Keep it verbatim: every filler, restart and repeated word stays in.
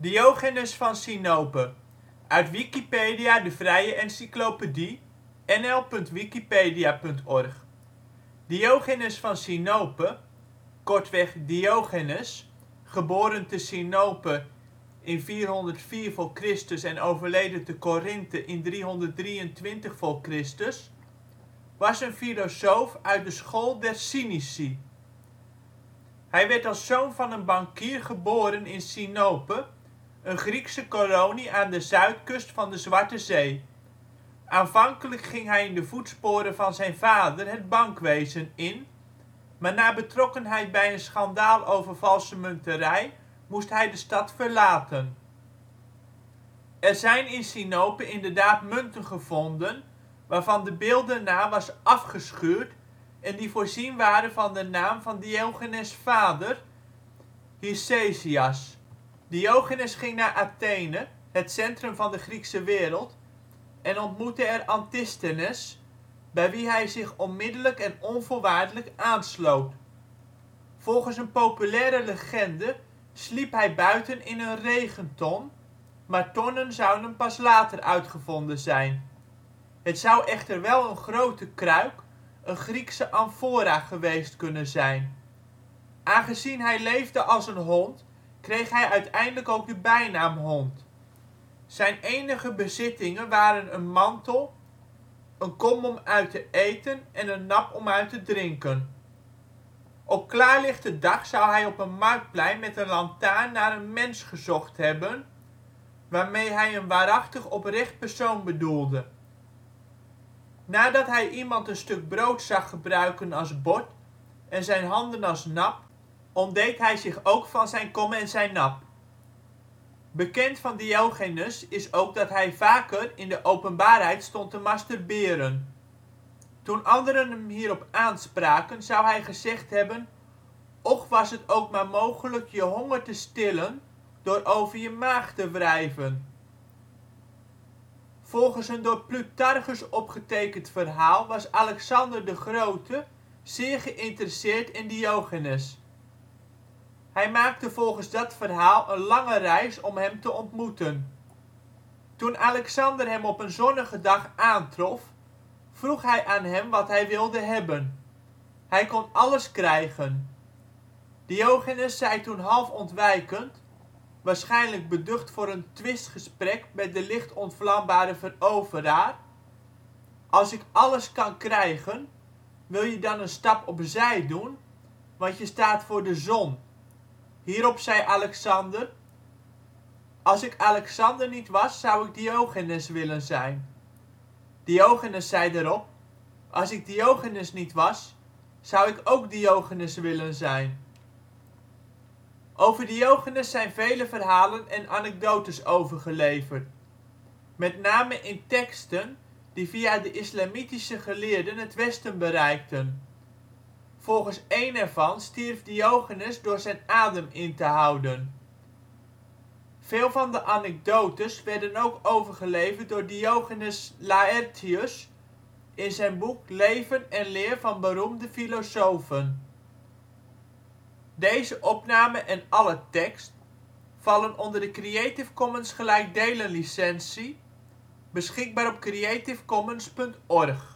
Diogenes van Sinope, uit Wikipedia, de vrije encyclopedie. n l punt wikipedia punt org. Diogenes van Sinope, kortweg Diogenes, geboren te Sinope in vierhonderdvier voor Christus en overleden te Korinthe in driehonderddrieëntwintig voor Christus, was een filosoof uit de school der Cynici. Hij werd als zoon van een bankier geboren in Sinope, een Griekse kolonie aan de zuidkust van de Zwarte Zee. Aanvankelijk ging hij in de voetsporen van zijn vader het bankwezen in, maar na betrokkenheid bij een schandaal over valsemunterij moest hij de stad verlaten. Er zijn in Sinope inderdaad munten gevonden waarvan de beeldenaar was afgeschuurd en die voorzien waren van de naam van Diogenes ' vader, Hicesias. Diogenes ging naar Athene, het centrum van de Griekse wereld, en ontmoette er Antisthenes, bij wie hij zich onmiddellijk en onvoorwaardelijk aansloot. Volgens een populaire legende sliep hij buiten in een regenton, maar tonnen zouden pas later uitgevonden zijn. Het zou echter wel een grote kruik, een Griekse amfora, geweest kunnen zijn. Aangezien hij leefde als een hond, kreeg hij uiteindelijk ook de bijnaam hond. Zijn enige bezittingen waren een mantel, een kom om uit te eten en een nap om uit te drinken. Op klaarlichte dag zou hij op een marktplein met een lantaarn naar een mens gezocht hebben, waarmee hij een waarachtig oprecht persoon bedoelde. Nadat hij iemand een stuk brood zag gebruiken als bord en zijn handen als nap, ontdeed hij zich ook van zijn kom en zijn nap. Bekend van Diogenes is ook dat hij vaker in de openbaarheid stond te masturberen. Toen anderen hem hierop aanspraken zou hij gezegd hebben: och was het ook maar mogelijk je honger te stillen door over je maag te wrijven. Volgens een door Plutarchus opgetekend verhaal was Alexander de Grote zeer geïnteresseerd in Diogenes. Hij maakte volgens dat verhaal een lange reis om hem te ontmoeten. Toen Alexander hem op een zonnige dag aantrof, vroeg hij aan hem wat hij wilde hebben. Hij kon alles krijgen. Diogenes zei toen half ontwijkend, waarschijnlijk beducht voor een twistgesprek met de licht ontvlambare veroveraar: als ik alles kan krijgen, wil je dan een stap opzij doen, want je staat voor de zon. Hierop zei Alexander: als ik Alexander niet was, zou ik Diogenes willen zijn. Diogenes zei daarop: als ik Diogenes niet was, zou ik ook Diogenes willen zijn. Over Diogenes zijn vele verhalen en anekdotes overgeleverd, met name in teksten die via de islamitische geleerden het westen bereikten. Volgens één ervan stierf Diogenes door zijn adem in te houden. Veel van de anekdotes werden ook overgeleverd door Diogenes Laërtius in zijn boek Leven en leer van beroemde filosofen. Deze opname en alle tekst vallen onder de Creative Commons gelijkdelen licentie, beschikbaar op creativecommons punt org.